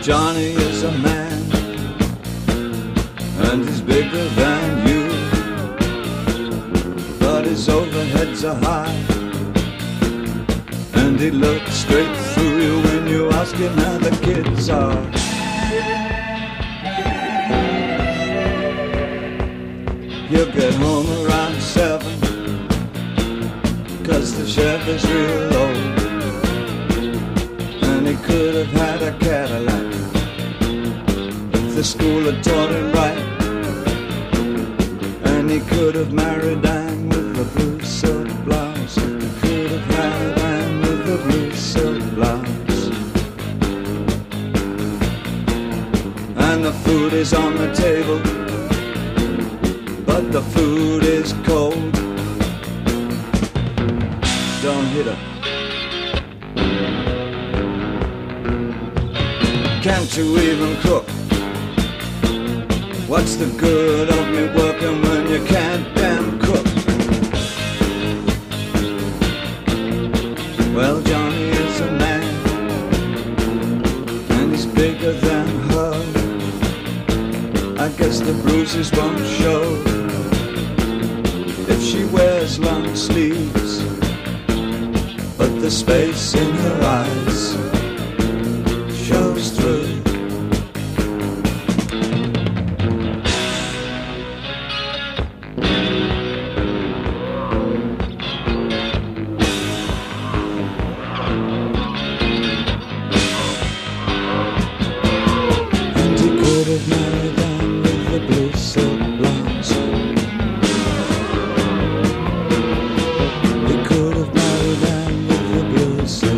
Johnny is a man, and he's bigger than you, but his overheads are high, and he looks straight through you when you ask him how the kids are. He'll get home around 7, 'cause the chef is real old, and he could have had a Cadillac if the school had taught him right, and he could have married Anne with the blue silk blouse. He could have had Anne with the blue silk blouse. And the food is on the table, but the food is cold. Don't hit her. Can't you even cook? What's the good of me working when you can't damn cook? Well, Johnny is a man, and he's bigger than her. I guess the bruises won't show if she wears long sleeves, but the space in her eyes shows through. And he could have married Anne with the blue silk blouse. He could have married Anne with the blue silk